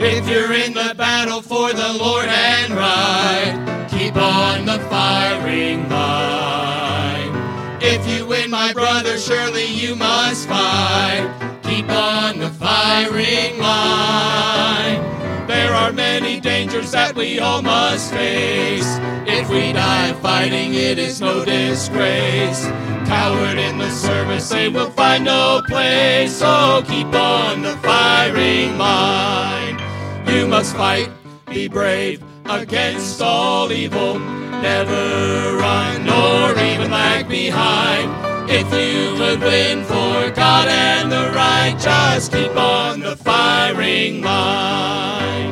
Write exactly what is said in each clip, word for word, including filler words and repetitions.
If you're in the battle for the Lord and right, keep on the firing line. If you win, my brother, surely you must fight. Keep on the firing line. There are many dangers that we all must face. If we die fighting, it is no disgrace. Coward in the service, they will find no place. So keep on the firing line. You must fight, be brave against all evil. Never run nor even lag behind. If you would win for God and the right, just keep on the firing line.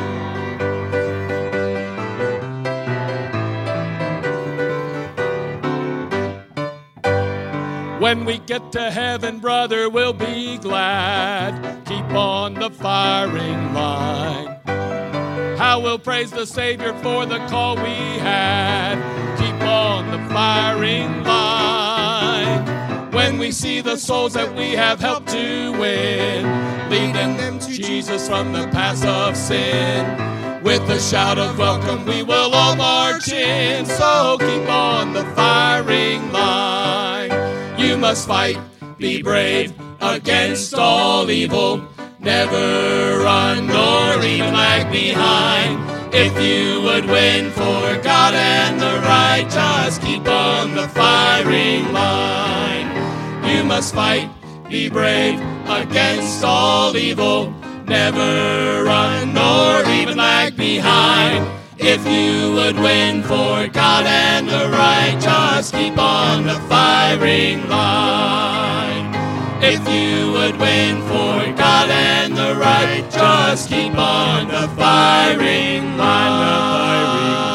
When we get to heaven, brother, we'll be glad. Keep on the firing line. How we'll praise the Savior for the call we had. Keep on the firing line. When we see the souls that we have helped to win, leading them to Jesus from the paths of sin. With a shout of welcome, we will all march in. So keep on the firing line. You must fight, be brave against all evil. Never run nor even lag behind. If you would win for God and the right, just keep on the firing line. You must fight, be brave against all evil. Never run nor even lag behind. If you would win for God and the right, just keep on the firing line. If you would win for God and the right, just keep on the firing line.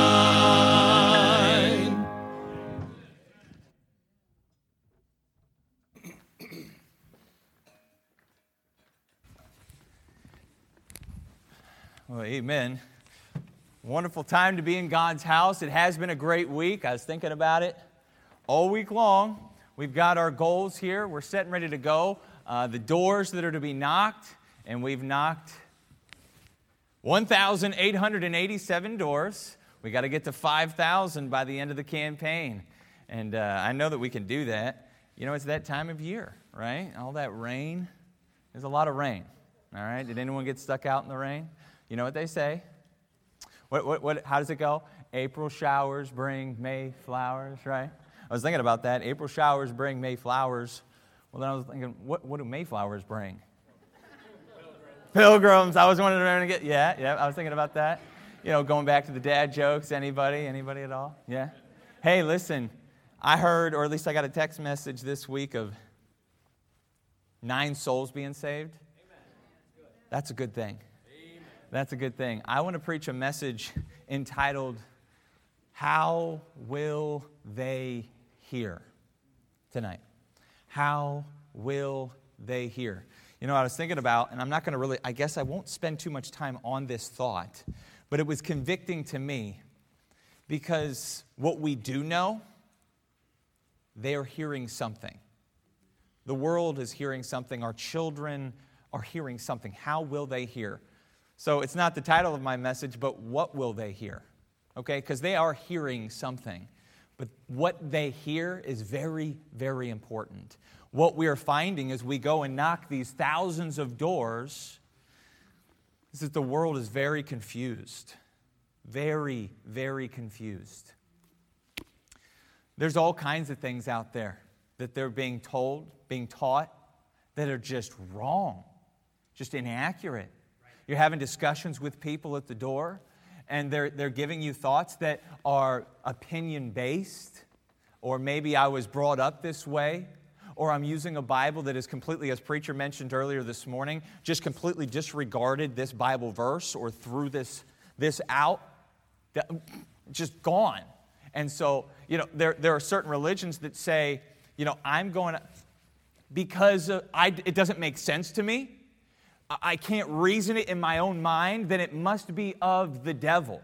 Well, amen. Wonderful time to be in God's house. It has been a great week. I was thinking about it all week long. We've got our goals here. We're set and ready to go. Uh, the doors that are to be knocked, and we've knocked one thousand eight hundred eighty-seven doors. We got to get to five thousand by the end of the campaign. And uh, I know that we can do that. You know, it's that time of year, right? All that rain. There's a lot of rain. All right? Did anyone get stuck out in the rain? You know what they say? What, what, what, how does it go? April showers bring May flowers, right? I was thinking about that. April showers bring May flowers. Well, then I was thinking, what, what do May flowers bring? Pilgrims. Pilgrims. I was wondering to get, yeah, yeah, I was thinking about that. You know, going back to the dad jokes. Anybody? Anybody at all? Yeah? Hey, listen, I heard, or at least I got a text message this week of nine souls being saved. Amen. That's a good thing. That's a good thing. I want to preach a message entitled, How Will They Hear? Tonight. How will they hear? You know, I was thinking about, and I'm not going to really, I guess I won't spend too much time on this thought, but it was convicting to me because what we do know, they are hearing something. The world is hearing something. Our children are hearing something. How will they hear? So it's not the title of my message, but what will they hear? Okay, because they are hearing something. But what they hear is very, very important. What we are finding as we go and knock these thousands of doors is that the world is very confused. Very, very confused. There's all kinds of things out there that they're being told, being taught, that are just wrong, just inaccurate. You're having discussions with people at the door, and they're, they're giving you thoughts that are opinion-based, or maybe I was brought up this way, or I'm using a Bible that is completely, as preacher mentioned earlier this morning, just completely disregarded this Bible verse or threw this, this out, just gone. And so, you know, there, there are certain religions that say, you know, I'm going to, because uh, I, it doesn't make sense to me, I can't reason it in my own mind, then it must be of the devil.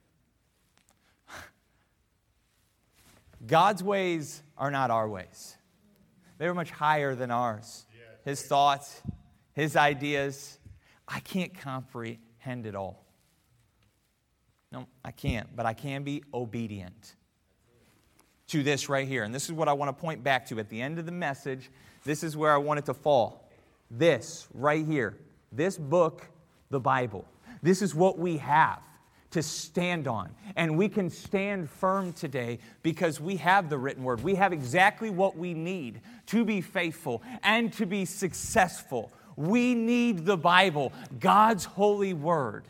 God's ways are not our ways. They're much higher than ours. His thoughts, His ideas, I can't comprehend comprehend it all. No, I can't, but I can be obedient to this right here. And this is what I want to point back to at the end of the message. This is where I want it to fall. This right here. This book, the Bible. This is what we have to stand on. And we can stand firm today because we have the written word. We have exactly what we need to be faithful and to be successful. We need the Bible, God's holy word.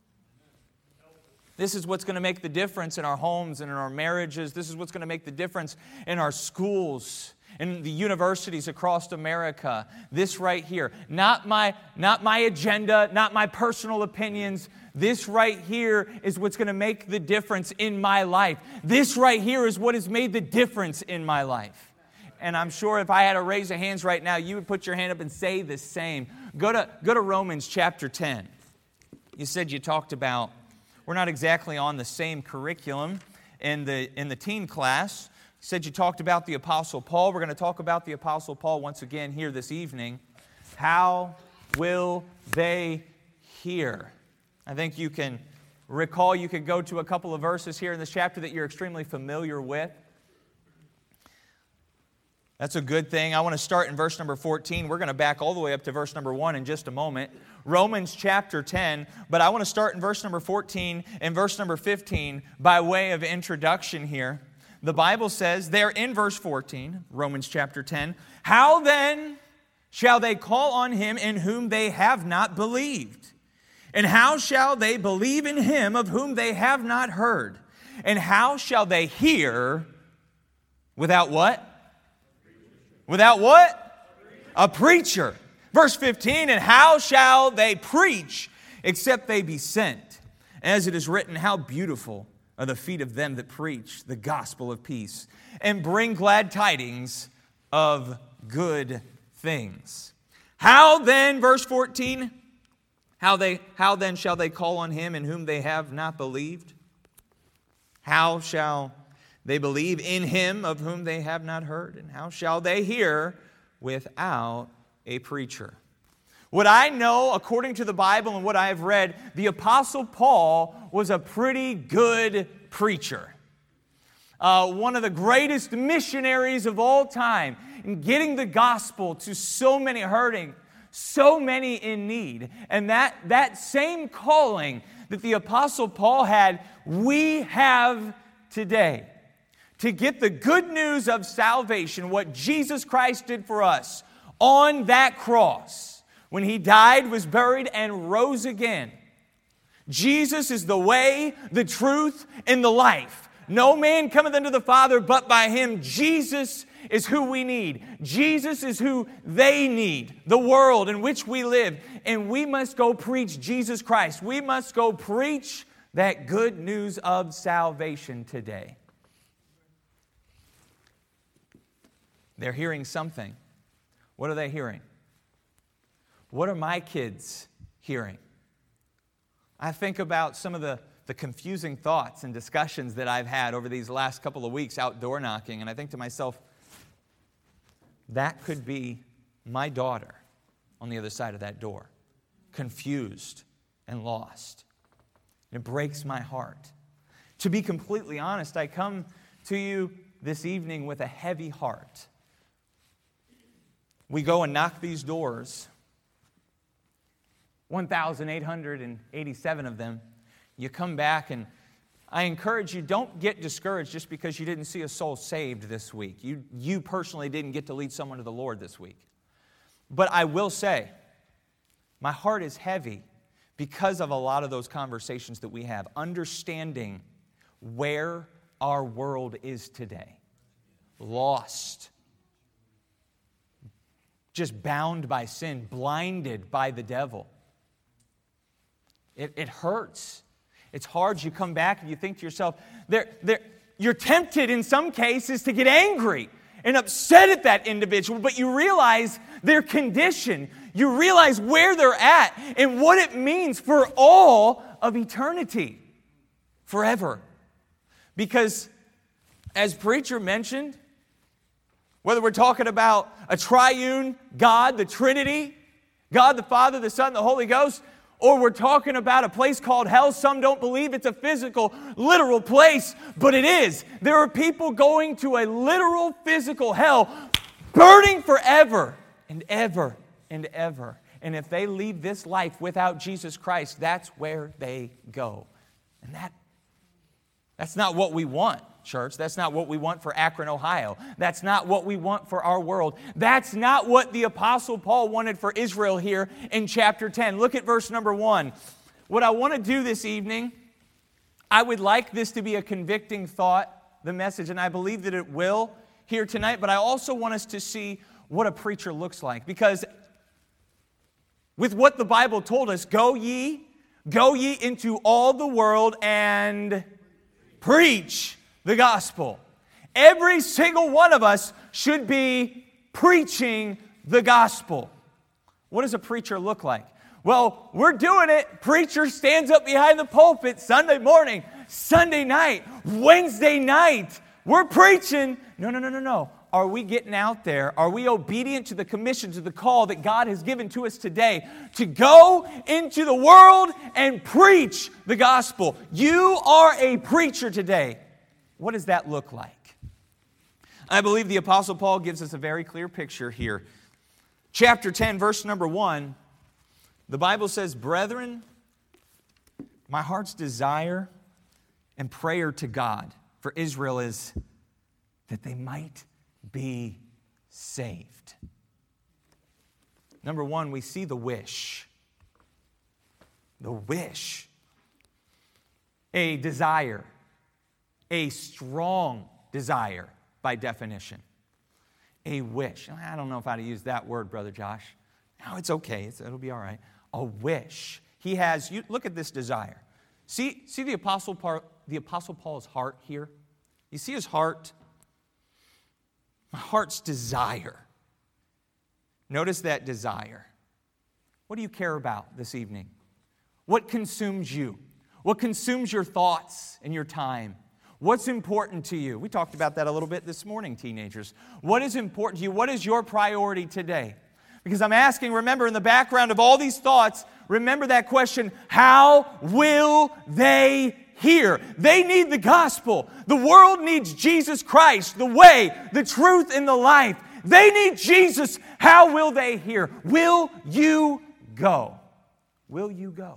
This is what's going to make the difference in our homes and in our marriages. This is what's going to make the difference in our schools, in the universities across America. This right here. Not my, not my agenda, not my personal opinions. This right here is what's going to make the difference in my life. This right here is what has made the difference in my life. And I'm sure if I had to raise a hands right now, you would put your hand up and say the same. Go to, go to Romans chapter ten. You said you talked about, we're not exactly on the same curriculum in the, in the teen class. You said you talked about the Apostle Paul. We're going to talk about the Apostle Paul once again here this evening. How will they hear? I think you can recall, you could go to a couple of verses here in this chapter that you're extremely familiar with. That's a good thing. I want to start in verse number fourteen. We're going to back all the way up to verse number one in just a moment. Romans chapter ten. But I want to start in verse number fourteen and verse number fifteen by way of introduction here. The Bible says there in verse fourteen, Romans chapter ten, how then shall they call on him in whom they have not believed? And how shall they believe in him of whom they have not heard? And how shall they hear without what? Without what? A preacher. Verse fifteen, and how shall they preach except they be sent? As it is written, how beautiful are the feet of them that preach the gospel of peace and bring glad tidings of good things. How then, verse fourteen, how they how then shall they call on him in whom they have not believed? How shall they believe in him of whom they have not heard? And how shall they hear without a preacher? What I know, according to the Bible and what I have read, the Apostle Paul was a pretty good preacher. Uh, one of the greatest missionaries of all time in getting the gospel to so many hurting, so many in need. And that, that same calling that the Apostle Paul had, we have today. To get the good news of salvation, what Jesus Christ did for us on that cross, when he died, was buried, and rose again. Jesus is the way, the truth, and the life. No man cometh unto the Father but by him. Jesus is who we need. Jesus is who they need, the world in which we live. And we must go preach Jesus Christ. We must go preach that good news of salvation today. They're hearing something. What are they hearing? What are my kids hearing? I think about some of the, the confusing thoughts and discussions that I've had over these last couple of weeks outdoor knocking, and I think to myself, that could be my daughter on the other side of that door, confused and lost. And it breaks my heart. To be completely honest, I come to you this evening with a heavy heart. We go and knock these doors, one thousand eight hundred eighty-seven of them. You come back, and I encourage you, don't get discouraged just because you didn't see a soul saved this week. You, you personally didn't get to lead someone to the Lord this week. But I will say, my heart is heavy because of a lot of those conversations that we have, understanding where our world is today. Lost. Just bound by sin, blinded by the devil. It, it hurts. It's hard. You come back and you think to yourself, they're, they're, you're tempted in some cases to get angry and upset at that individual, but you realize their condition. You realize where they're at and what it means for all of eternity, forever. Because, as preacher mentioned, whether we're talking about a triune God, the Trinity, God the Father, the Son, the Holy Ghost, or we're talking about a place called hell. Some don't believe it's a physical, literal place, but it is. There are people going to a literal, physical hell, burning forever and ever and ever. And if they leave this life without Jesus Christ, that's where they go. And that, that's not what we want, church. That's not what we want for Akron, Ohio. That's not what we want for our world. That's not what the Apostle Paul wanted for Israel here in chapter ten. Look at verse number one. What I want to do this evening, I would like this to be a convicting thought, the message, and I believe that it will here tonight, but I also want us to see what a preacher looks like. Because with what the Bible told us, go ye, go ye into all the world and preach the gospel. Every single one of us should be preaching the gospel. What does a preacher look like? Well, we're doing it. Preacher stands up behind the pulpit Sunday morning, Sunday night, Wednesday night. We're preaching. No, no, no, no, no. Are we getting out there? Are we obedient to the commission, to the call that God has given to us today to go into the world and preach the gospel? You are a preacher today. What does that look like? I believe the Apostle Paul gives us a very clear picture here. Chapter ten, verse number one, the Bible says, "Brethren, my heart's desire and prayer to God for Israel is that they might be saved." Number one, we see the wish. The wish. A desire. A strong desire, by definition. A wish. I don't know if I'd use that word, Brother Josh. No, it's okay. It's, it'll be all right. A wish. He has, you look at this desire. See, see the Apostle Paul, the Apostle Paul's heart here? You see his heart? My heart's desire. Notice that desire. What do you care about this evening? What consumes you? What consumes your thoughts and your time? What's important to you? We talked about that a little bit this morning, teenagers. What is important to you? What is your priority today? Because I'm asking, remember, in the background of all these thoughts, remember that question, how will they hear? They need the gospel. The world needs Jesus Christ, the way, the truth, and the life. They need Jesus. How will they hear? Will you go? Will you go?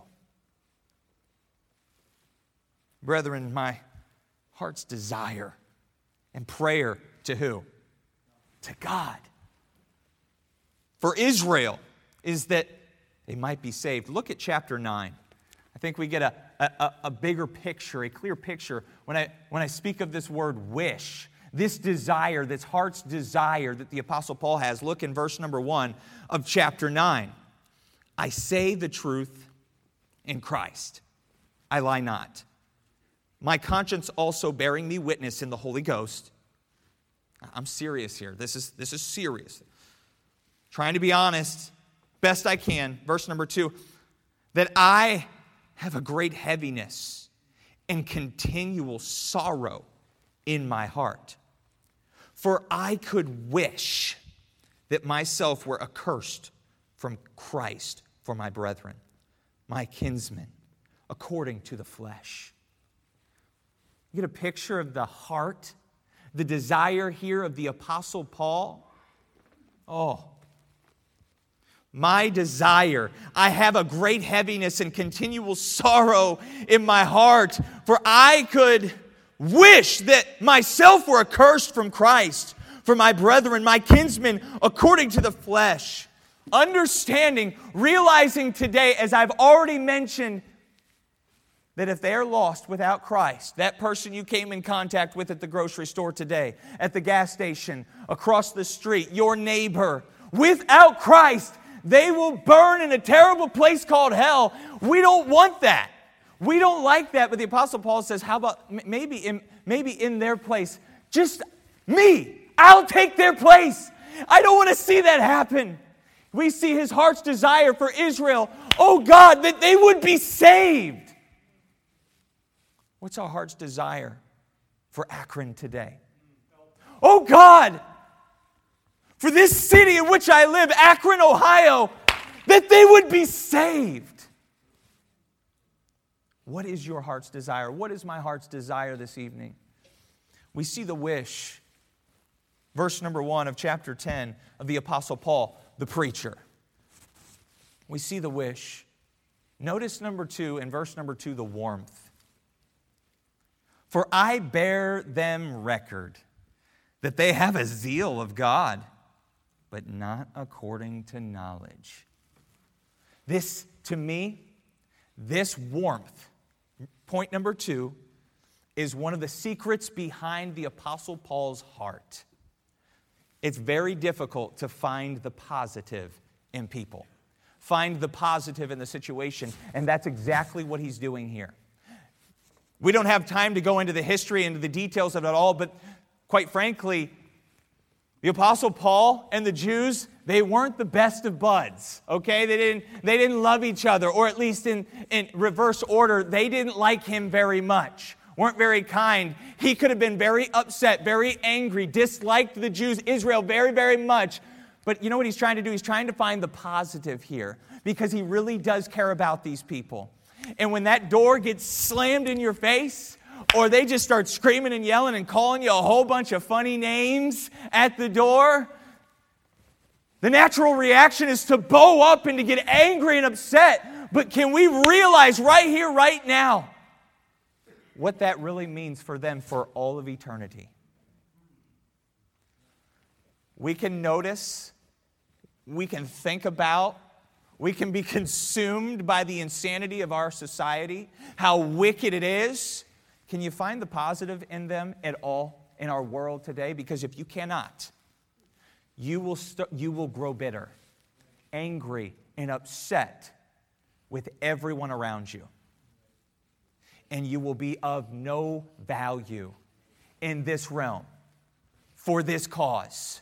Brethren, my heart's desire and prayer to who? To God. For Israel is that they might be saved. Look at chapter nine. I think we get a, a, a bigger picture, a clear picture when I, when I speak of this word wish, this desire, this heart's desire that the Apostle Paul has. Look in verse number one of chapter nine. I say the truth in Christ. I lie not. My conscience also bearing me witness in the Holy Ghost. I'm serious here. This is, this is serious. Trying to be honest, best I can. Verse number two. That I have a great heaviness and continual sorrow in my heart. For I could wish that myself were accursed from Christ for my brethren, my kinsmen, according to the flesh. You get a picture of the heart, the desire here of the Apostle Paul? Oh, my desire. I have a great heaviness and continual sorrow in my heart, for I could wish that myself were accursed from Christ, for my brethren, my kinsmen, according to the flesh. Understanding, realizing today, as I've already mentioned, that if they are lost without Christ, that person you came in contact with at the grocery store today, at the gas station, across the street, your neighbor, without Christ, they will burn in a terrible place called hell. We don't want that. We don't like that, but the Apostle Paul says, how about maybe in, maybe in their place, just me. I'll take their place. I don't want to see that happen. We see his heart's desire for Israel. Oh God, that they would be saved. What's our heart's desire for Akron today? Oh God, for this city in which I live, Akron, Ohio, that they would be saved. What is your heart's desire? What is my heart's desire this evening? We see the wish. Verse number one of chapter ten of the Apostle Paul, the preacher. We see the wish. Notice number two, in verse number two, the warmth. For I bear them record that they have a zeal of God, but not according to knowledge. This, to me, this warmth, point number two, is one of the secrets behind the Apostle Paul's heart. It's very difficult to find the positive in people. Find the positive in the situation, and that's exactly what he's doing here. We don't have time to go into the history, into the details of it all, but quite frankly, the Apostle Paul and the Jews, they weren't the best of buds, okay? They didn't, they didn't love each other, or at least in, in reverse order, they didn't like him very much, weren't very kind. He could have been very upset, very angry, disliked the Jews, Israel very, very much. But you know what he's trying to do? He's trying to find the positive here, because he really does care about these people. And when that door gets slammed in your face, or they just start screaming and yelling and calling you a whole bunch of funny names at the door, the natural reaction is to bow up and to get angry and upset. But can we realize right here, right now, what that really means for them for all of eternity? We can notice, we can think about, we can be consumed by the insanity of our society, how wicked it is. Can you find the positive in them at all in our world today? Because if you cannot, you will st- you will grow bitter, angry, and upset with everyone around you. And you will be of no value in this realm for this cause.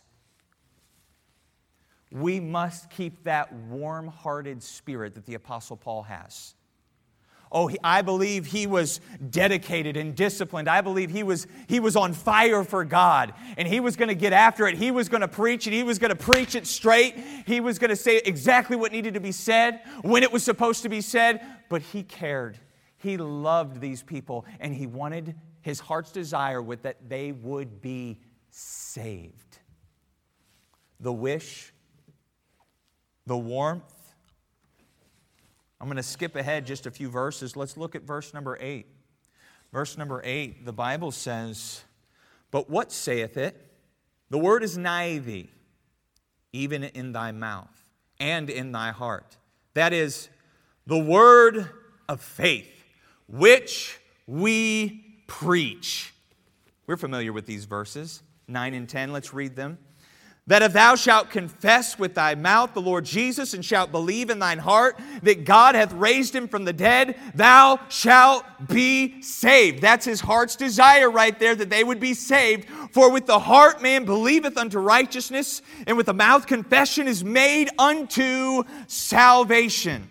We must keep that warm-hearted spirit that the Apostle Paul has. Oh, he, I believe he was dedicated and disciplined. I believe he was, he was on fire for God. And he was going to get after it. He was going to preach it. He was going to preach it straight. He was going to say exactly what needed to be said, when it was supposed to be said. But he cared. He loved these people. And he wanted, his heart's desire was that they would be saved. The wish, the warmth. I'm going to skip ahead just a few verses. Let's look at verse number eight. Verse number eight, the Bible says, "But what saith it? The word is nigh thee, even in thy mouth and in thy heart. That is, the word of faith, which we preach." We're familiar with these verses, nine and ten. Let's read them. "That if thou shalt confess with thy mouth the Lord Jesus, and shalt believe in thine heart that God hath raised him from the dead, thou shalt be saved." That's his heart's desire right there, that they would be saved. "For with the heart man believeth unto righteousness, and with the mouth confession is made unto salvation."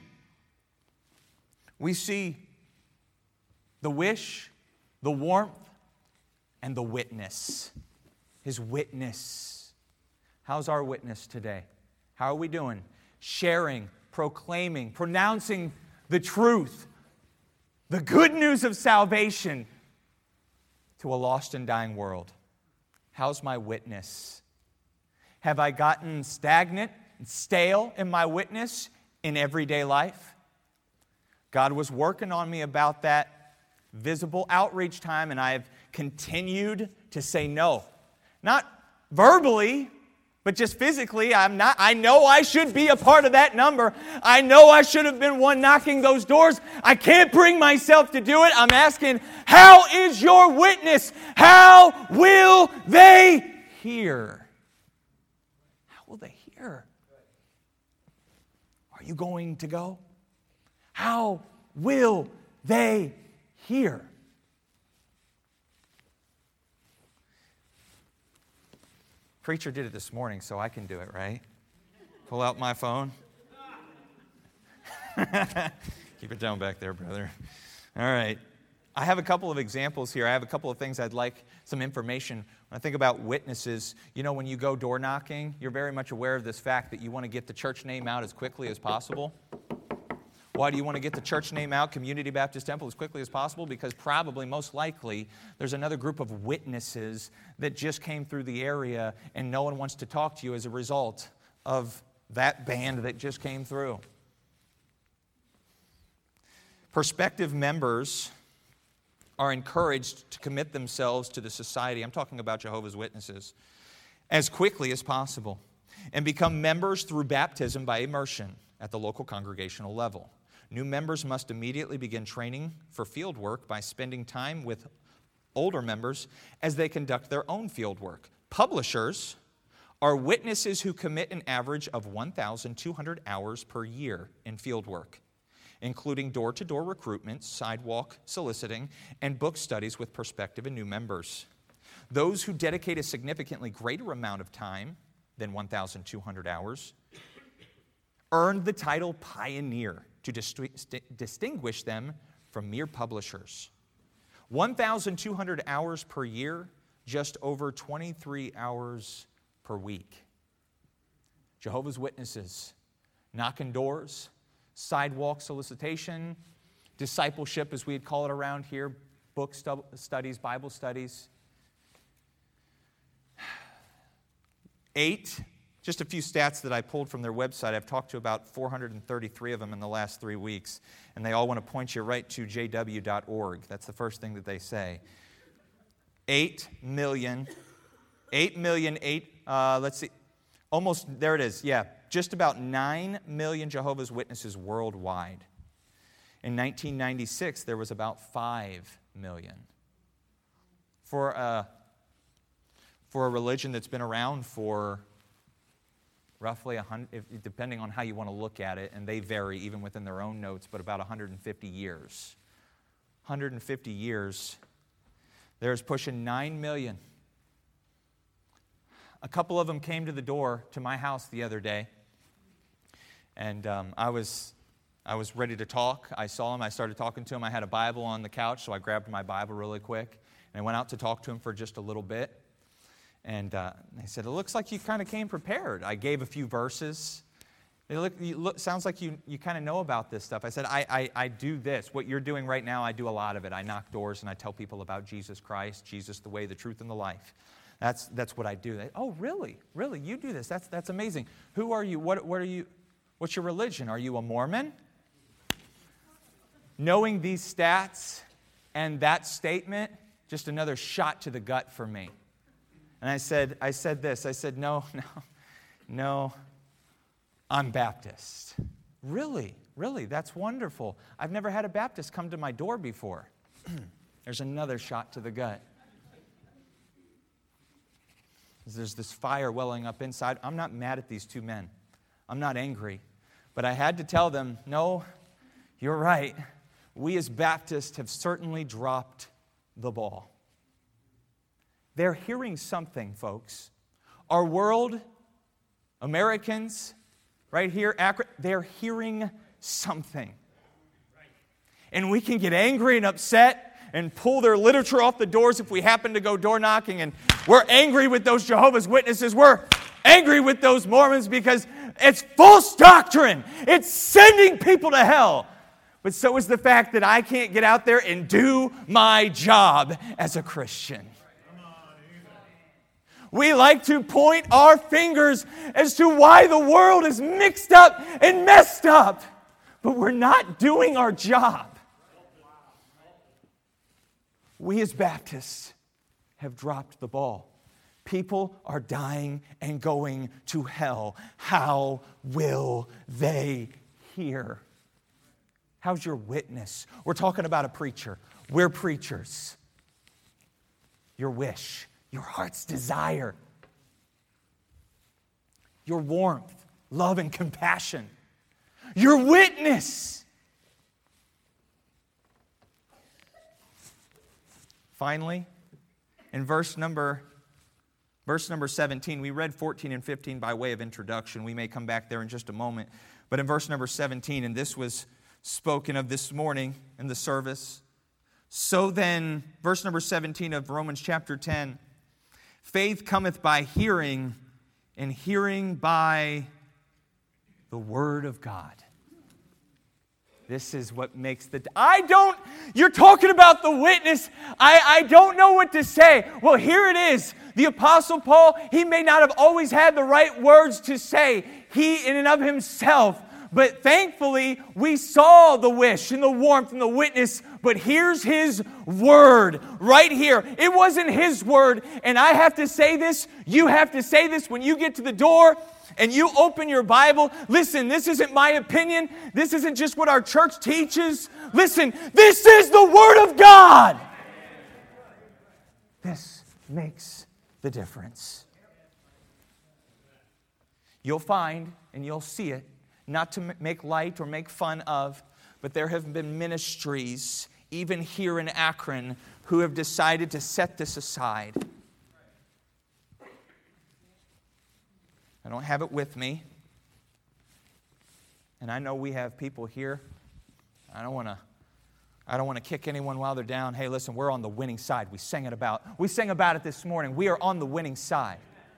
We see the wish, the warmth, and the witness. His witness. How's our witness today? How are we doing? Sharing, proclaiming, pronouncing the truth, the good news of salvation to a lost and dying world. How's my witness? Have I gotten stagnant and stale in my witness in everyday life? God was working on me about that visible outreach time, and I have continued to say no. Not verbally, but just physically. I'm not, I know I should be a part of that number. I know I should have been one knocking those doors. I can't bring myself to do it. I'm asking, how is your witness? How will they hear? How will they hear? Are you going to go? How will they hear? Preacher did it this morning, so I can do it, right? Pull out my phone. Keep it down back there, brother. All right. I have a couple of examples here. I have a couple of things I'd like some information. When I think about witnesses, you know, when you go door knocking, you're very much aware of this fact that you want to get the church name out as quickly as possible. Why do you want to get the church name out, Community Baptist Temple, as quickly as possible? Because probably, most likely, there's another group of witnesses that just came through the area and no one wants to talk to you as a result of that band that just came through. Prospective members are encouraged to commit themselves to the society, I'm talking about Jehovah's Witnesses, as quickly as possible and become members through baptism by immersion at the local congregational level. New members must immediately begin training for field work by spending time with older members as they conduct their own field work. Publishers are witnesses who commit an average of one thousand two hundred hours per year in field work, including door-to-door recruitment, sidewalk soliciting, and book studies with prospective and new members. Those who dedicate a significantly greater amount of time than one thousand two hundred hours earned the title pioneer to distinguish them from mere publishers. one thousand two hundred hours per year, just over twenty-three hours per week. Jehovah's Witnesses, knocking doors, sidewalk solicitation, discipleship as we'd call it around here, book stu- studies, Bible studies. Eight, just a few stats that I pulled from their website. I've talked to about four hundred thirty-three of them in the last three weeks, and they all want to point you right to j w dot org. That's the first thing that they say. Eight million, eight million, eight, uh, let's see, almost, there it is, yeah, just about nine million Jehovah's Witnesses worldwide. In nineteen ninety-six, there was about five million. For a, for a religion that's been around for roughly, one hundred, depending on how you want to look at it, and they vary even within their own notes, but about one hundred fifty years. one hundred fifty years, there's pushing nine million. A couple of them came to the door to my house the other day, and um, I was I was ready to talk. I saw him. I started talking to him. I had a Bible on the couch, so I grabbed my Bible really quick, and I went out to talk to him for just a little bit. And uh, they said, it looks like you kind of came prepared. I gave a few verses. It look, you look, sounds like you, you kind of know about this stuff. I said, I, I, I do this. What you're doing right now, I do a lot of it. I knock doors and I tell people about Jesus Christ, Jesus the way, the truth, and the life. That's, that's what I do. They, oh, really? Really? You do this? That's, that's amazing. Who are you? What, what are you? What's your religion? Are you a Mormon? Knowing these stats and that statement, just another shot to the gut for me. And I said, I said this, I said, no, no, no, I'm Baptist. Really? Really? That's wonderful. I've never had a Baptist come to my door before. There's another shot to the gut. There's this fire welling up inside. I'm not mad at these two men. I'm not angry. But I had to tell them, no, you're right. We as Baptists have certainly dropped the ball. They're hearing something, folks. Our world, Americans, right here, they're hearing something. And we can get angry and upset and pull their literature off the doors if we happen to go door knocking. And we're angry with those Jehovah's Witnesses. We're angry with those Mormons because it's false doctrine. It's sending people to hell. But so is the fact that I can't get out there and do my job as a Christian. We like to point our fingers as to why the world is mixed up and messed up, but we're not doing our job. We as Baptists have dropped the ball. People are dying and going to hell. How will they hear? How's your witness? We're talking about a preacher. We're preachers. Your wish. Your heart's desire, your warmth, love, and compassion, your witness. Finally, in verse number, verse number seventeen, we read fourteen and fifteen by way of introduction. We may come back there in just a moment. But in verse number seventeen, and this was spoken of this morning in the service. So then, verse number seventeen of Romans chapter ten, faith cometh by hearing, and hearing by the Word of God. This is what makes the... I don't... You're talking about the witness. I, I don't know what to say. Well, here it is. The Apostle Paul, he may not have always had the right words to say, he in and of himself. But thankfully, we saw the wish and the warmth and the witness. But here's his word right here. It wasn't his word. And I have to say this. You have to say this when you get to the door and you open your Bible. Listen, this isn't my opinion. This isn't just what our church teaches. Listen, this is the Word of God. This makes the difference. You'll find and you'll see it, not to make light or make fun of, but there have been ministries, even here in Akron, who have decided to set this aside. I don't have it with me. And I know we have people here. I don't want to I don't want to kick anyone while they're down. Hey, listen, we're on the winning side. We sang it about. We sang about it this morning. We are on the winning side.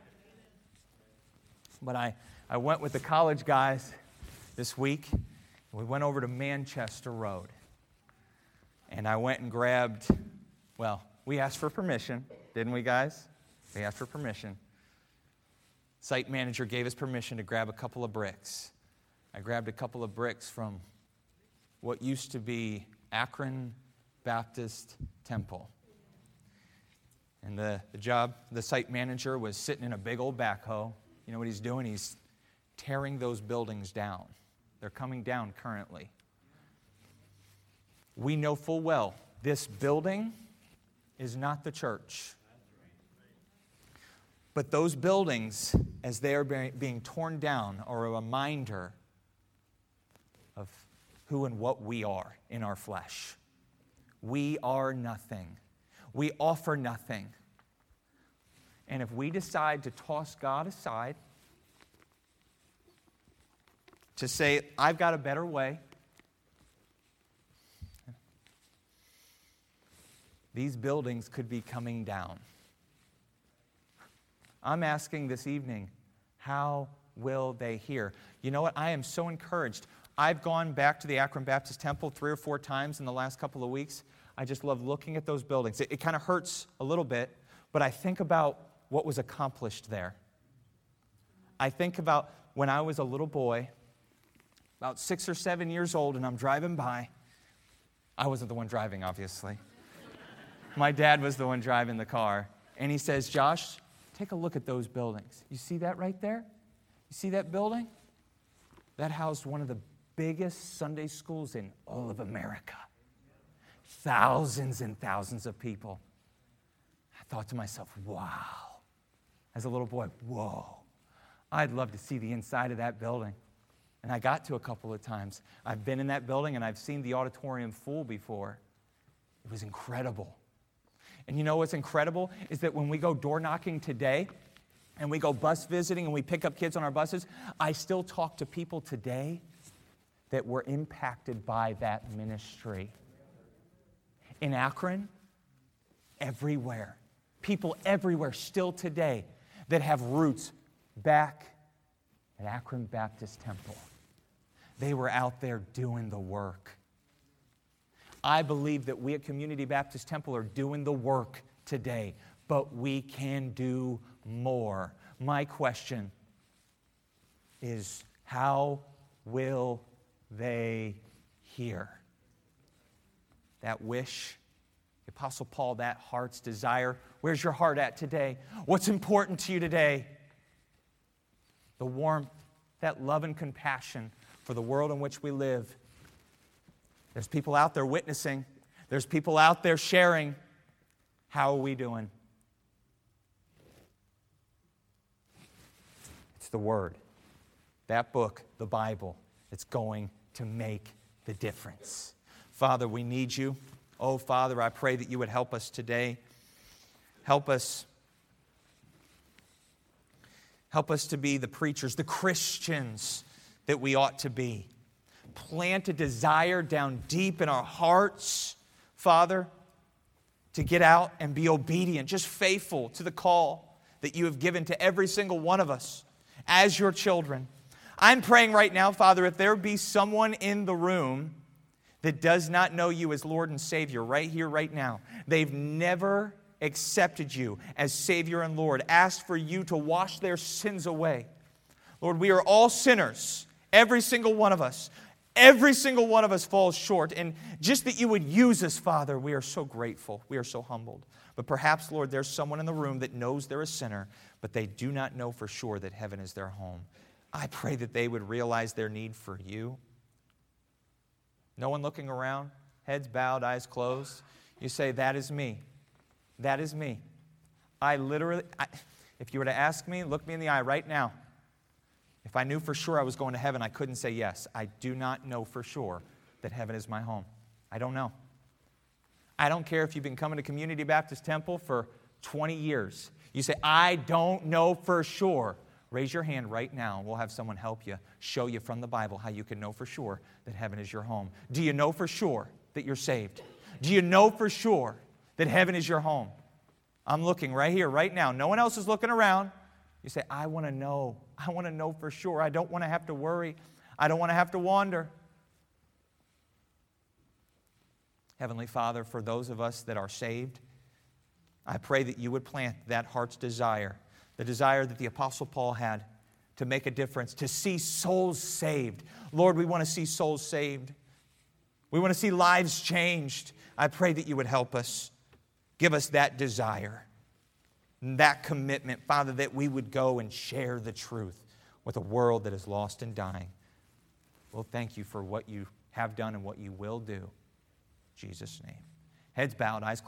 But I, I went with the college guys this week. We went over to Manchester Road. And I went and grabbed, well, we asked for permission, didn't we, guys? We asked for permission. Site manager gave us permission to grab a couple of bricks. I grabbed a couple of bricks from what used to be Akron Baptist Temple. And the, the job, the site manager was sitting in a big old backhoe. You know what he's doing? He's tearing those buildings down. They're coming down currently. We know full well this building is not the church. But those buildings, as they are being torn down, are a reminder of who and what we are in our flesh. We are nothing. We offer nothing. And if we decide to toss God aside, to say, I've got a better way, these buildings could be coming down. I'm asking this evening, how will they hear? You know what? I am so encouraged. I've gone back to the Akron Baptist Temple three or four times in the last couple of weeks. I just love looking at those buildings. It, it kind of hurts a little bit, but I think about what was accomplished there. I think about when I was a little boy, about six or seven years old, and I'm driving by. I wasn't the one driving, obviously. My dad was the one driving the car. And he says, Josh, take a look at those buildings. You see that right there? You see that building? That housed one of the biggest Sunday schools in all of America. Thousands and thousands of people. I thought to myself, wow. As a little boy, whoa. I'd love to see the inside of that building. And I got to a couple of times. I've been in that building and I've seen the auditorium full before. It was incredible. And you know what's incredible is that when we go door knocking today and we go bus visiting and we pick up kids on our buses, I still talk to people today that were impacted by that ministry. In Akron, everywhere. People everywhere still today that have roots back at Akron Baptist Temple. They were out there doing the work. I believe that we at Community Baptist Temple are doing the work today, but we can do more. My question is, how will they hear? That wish, the Apostle Paul, that heart's desire. Where's your heart at today? What's important to you today? The warmth, that love and compassion for the world in which we live. There's people out there witnessing. There's people out there sharing. How are we doing? It's the Word. That book, the Bible, that's going to make the difference. Father, we need you. Oh, Father, I pray that you would help us today. Help us. Help us to be the preachers, the Christians that we ought to be. Plant a desire down deep in our hearts, Father, to get out and be obedient, just faithful to the call that you have given to every single one of us as your children. I'm praying right now, Father, if there be someone in the room that does not know you as Lord and Savior right here, right now. They've never accepted you as Savior and Lord, asked for you to wash their sins away. Lord, we are all sinners, every single one of us. Every single one of us falls short. And just that you would use us, Father, we are so grateful. We are so humbled. But perhaps, Lord, there's someone in the room that knows they're a sinner, but they do not know for sure that heaven is their home. I pray that they would realize their need for you. No one looking around, heads bowed, eyes closed. You say, that is me. That is me. I literally, I, if you were to ask me, look me in the eye right now. If I knew for sure I was going to heaven, I couldn't say yes. I do not know for sure that heaven is my home. I don't know. I don't care if you've been coming to Community Baptist Temple for twenty years. You say, I don't know for sure. Raise your hand right now, and we'll have someone help you, show you from the Bible how you can know for sure that heaven is your home. Do you know for sure that you're saved? Do you know for sure that heaven is your home? I'm looking right here, right now. No one else is looking around. You say, I want to know. I want to know for sure. I don't want to have to worry. I don't want to have to wander. Heavenly Father, for those of us that are saved, I pray that you would plant that heart's desire, the desire that the Apostle Paul had to make a difference, to see souls saved. Lord, we want to see souls saved. We want to see lives changed. I pray that you would help us. Give us that desire, that commitment, Father, that we would go and share the truth with a world that is lost and dying. Well, thank you for what you have done and what you will do. In Jesus' name. Heads bowed, eyes closed.